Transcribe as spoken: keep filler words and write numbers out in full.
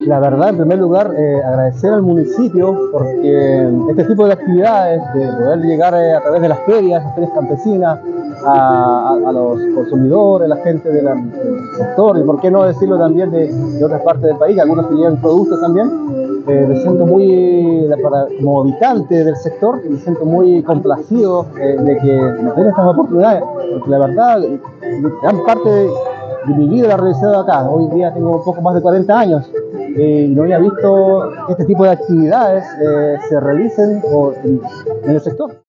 La verdad, en primer lugar, eh, agradecer al municipio porque este tipo de actividades, de poder llegar eh, a través de las ferias, las ferias campesinas, a, a, a los consumidores, la gente de la, del sector, y por qué no decirlo también de, de otras partes del país, algunos que llevan productos también. Eh, me siento muy, para, como habitante del sector, me siento muy complacido eh, de que me den estas oportunidades, porque la verdad, gran parte de, de mi vida la he realizado acá. Hoy día tengo un poco más de cuarenta años eh, y no había visto que este tipo de actividades eh, se realicen o, en, en el sector.